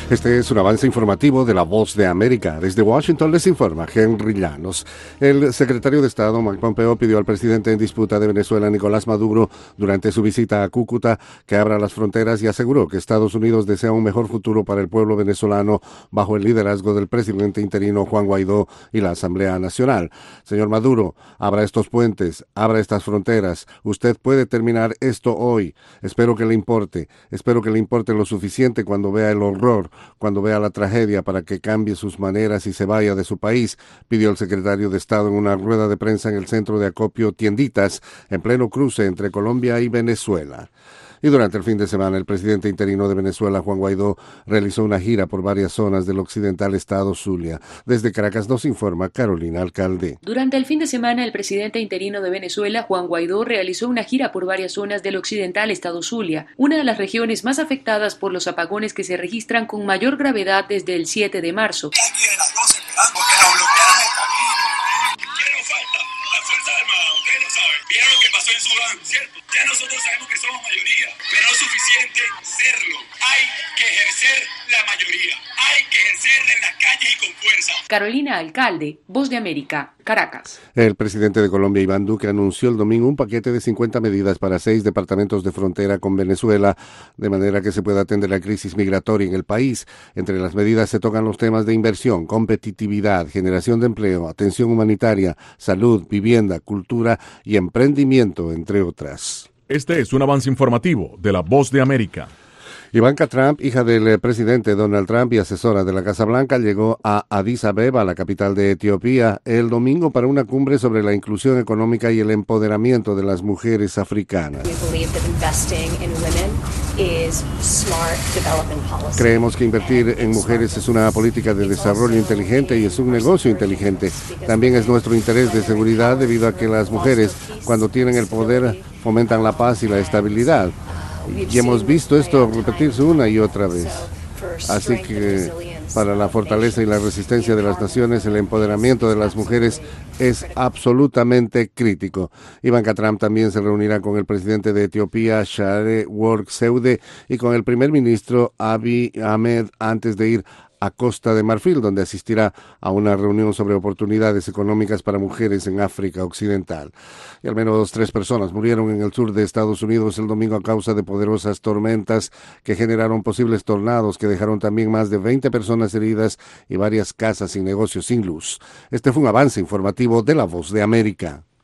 Este es un avance informativo de La Voz de América. Desde Washington les informa Henry Llanos. El secretario de Estado, Mike Pompeo, pidió al presidente en disputa de Venezuela, Nicolás Maduro, durante su visita a Cúcuta, que abra las fronteras y aseguró que Estados Unidos desea un mejor futuro para el pueblo venezolano bajo el liderazgo del presidente interino Juan Guaidó y la Asamblea Nacional. Señor Maduro, abra estos puentes, abra estas fronteras. Usted puede terminar esto hoy. Espero que le importe lo suficiente cuando vea el horror, cuando vea la tragedia, para que cambie sus maneras y se vaya de su país, pidió el secretario de Estado en una rueda de prensa en el centro de acopio Tienditas, en pleno cruce entre Colombia y Venezuela. Y durante el fin de semana, el presidente interino de Venezuela, Juan Guaidó, realizó una gira por varias zonas del occidental estado Zulia. Desde Caracas nos informa Carolina Alcalde. Durante el fin de semana, el presidente interino de Venezuela, Juan Guaidó, realizó una gira por varias zonas del occidental estado Zulia, una de las regiones más afectadas por los apagones que se registran con mayor gravedad desde el 7 de marzo. ¿Vieron lo que pasó en Sudán, cierto? Ya nosotros sabemos que somos mayoría, pero no es suficiente serlo. Hay que ejercer la mayoría. Hay que ejercerla en las calles y con fuerza. Carolina Alcalde, Voz de América, Caracas. El presidente de Colombia, Iván Duque, anunció el domingo un paquete de 50 medidas para 6 departamentos de frontera con Venezuela, de manera que se pueda atender la crisis migratoria en el país. Entre las medidas se tocan los temas de inversión, competitividad, generación de empleo, atención humanitaria, salud, vivienda, cultura y emprendimiento, entre otras. Este es un avance informativo de La Voz de América. Ivanka Trump, hija del presidente Donald Trump y asesora de la Casa Blanca, llegó a Addis Abeba, la capital de Etiopía, el domingo para una cumbre sobre la inclusión económica y el empoderamiento de las mujeres africanas. Creemos que invertir en mujeres es una política de desarrollo inteligente y es un negocio inteligente. También es nuestro interés de seguridad debido a que las mujeres, cuando tienen el poder, fomentan la paz y la estabilidad. Y hemos visto esto repetirse una y otra vez. Así que para la fortaleza y la resistencia de las naciones, el empoderamiento de las mujeres es absolutamente crítico. Ivanka Trump también se reunirá con el presidente de Etiopía, Share Work Seude, y con el primer ministro Abiy Ahmed antes de ir a Costa de Marfil, donde asistirá a una reunión sobre oportunidades económicas para mujeres en África Occidental. Y al menos 3 personas murieron en el sur de Estados Unidos el domingo a causa de poderosas tormentas que generaron posibles tornados que dejaron también más de 20 personas heridas y varias casas y negocios sin luz. Este fue un avance informativo de La Voz de América.